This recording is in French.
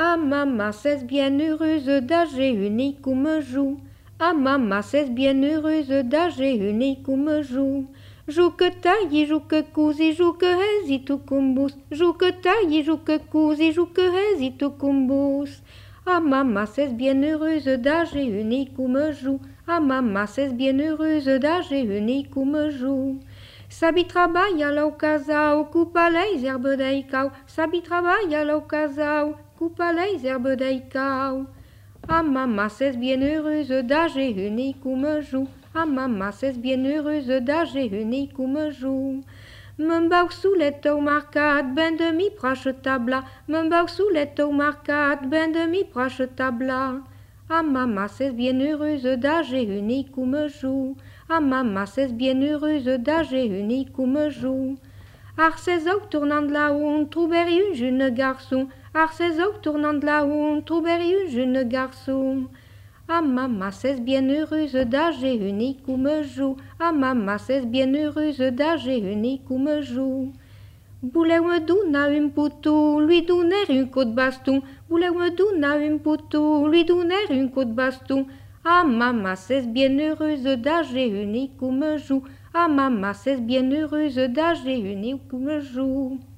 Ah maman, c'est bien heureuse d'âge unique où me joue. Ah maman, c'est bien heureuse d'âge unique où me joue. Joue que taille, joue que cousi, joue que hésite tout cumbus. Joue que taille, joue que cousi, joue que hésite tout cumbus. Ah maman, c'est bien heureuse d'âge unique où me joue. Ah maman, c'est bien heureuse d'âge unique où me joue. Sabi trabalha lá o casal, coupa les herbes d'Aicau. Sabi trabalha lá o casal, coupa les herbes d'Aicau. Ah maman, c'est bien heureuse d'âge unique où me joue. Ah maman, c'est bien heureuse d'âge unique où me joue. Me bau sous les taux marcat, ben demi prache tabla. Me bau sous les taux marcat, ben demi prache tabla. Ah maman, c'est bien heureuse d'âge unique où me joue. Ah maman, c'est bien heureuse d'âge unique où me joue. Ar ses os tournant de la honte, trouveri un jeune garçon. Ar ses os tournant de la honte, trouveri un jeune garçon. Ah maman, c'est bien heureuse d'âge unique où me joue. Ah maman, c'est bien heureuse d'âge unique où me joue. Voulez me donner un poutou, lui donner un coup de baston. Voulez me donner un poutou, lui donner un coup de baston. Ah maman, c'est bien heureuse d'âge unique où me joue. Ah maman, c'est bien heureuse d'âge unique où me joue.